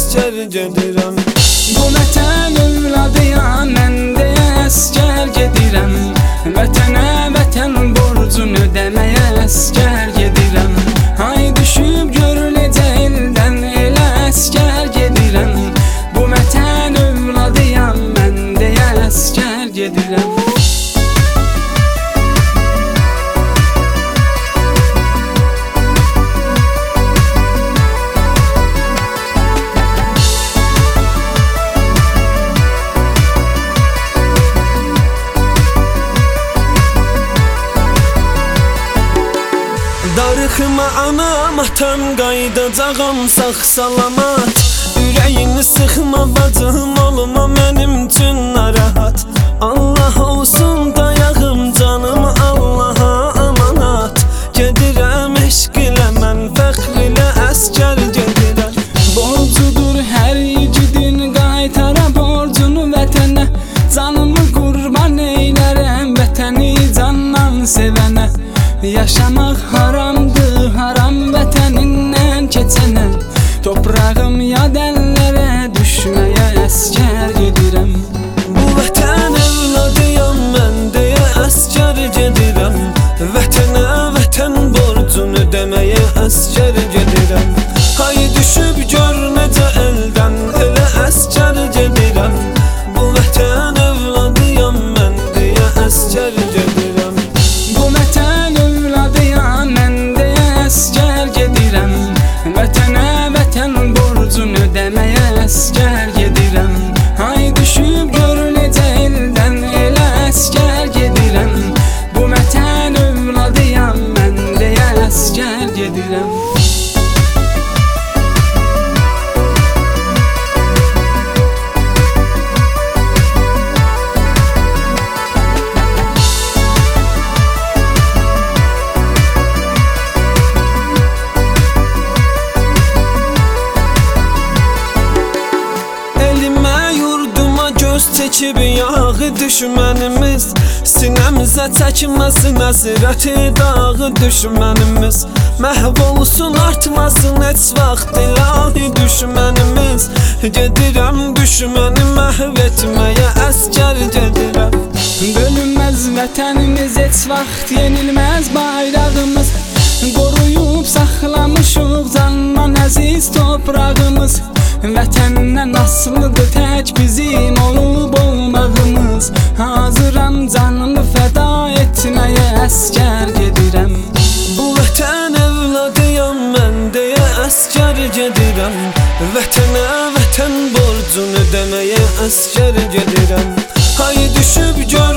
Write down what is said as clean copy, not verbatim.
əskər gedirəm. Bu vətən övladıyam, mən deyə əskər gedirəm. Vətənə vətən borcunu ödəməyə əskər gedirəm. Ay düşüb gör necə eldən, elə əskər gedirəm. Bu vətən övladıyam, mən deyə əskər gedirəm. Darıxma anam, atam, qaydacağam sağ salamat. Ürəyini sıxma bacım, olma mənim üçün narahat. Allah olsun dayağım canım, Allaha amanat. Gedirəm eşq ilə mən, fəxr ilə əskər gedirəm. Borcudur hər yiğidin, qaytara borcunu vətənə. Canımı qurban eylərəm vətəni candan sevənə. Yaşamaq haramdır, haram vətənindən keçənə. Toprağım yad əllərə, düşməyə əskər gedirəm. Bu vətən övladıyam, mən deyə əskər gedirəm. Vətənə vətən borcunu ödəməyə əskər gedirəm. Hay düşüb gör necə eldən, elə əskər gedirəm. Bu vətən övladıyam, mən deyə əskər gedirəm. Bu vətən övladıyam, mən deyə əskər gedirəm. Vətənə vətən borcunu ödəməyə əskər gedirəm. Hay düşüb gör necə eldən, elə əskər gedirəm. Bu vətən övladıyam, mən deyə əskər gedirəm. Çəkib yağı düşmənimiz, sinəmizə çəkməsin əsrəti dağı düşmənimiz. Məhv olsun, artmasın heç vaxt ilahi düşmənimiz. Gedirəm düşməni məhv etməyə əskər gedirəm. Bölünməz vətənimiz, heç vaxt yenilməz bayrağımız. Qoruyub saxlamışıq candan əziz toprağımız. Vətəndən asılıdır tək bizim olub olmağımız. Hazıram canımı fəda etməyə əskər gedirəm. Bu vətən övladıyam, mən deyə əskər gedirəm. Vətənə vətən borcunu ödəməyə əskər gedirəm. Hay düşüb gör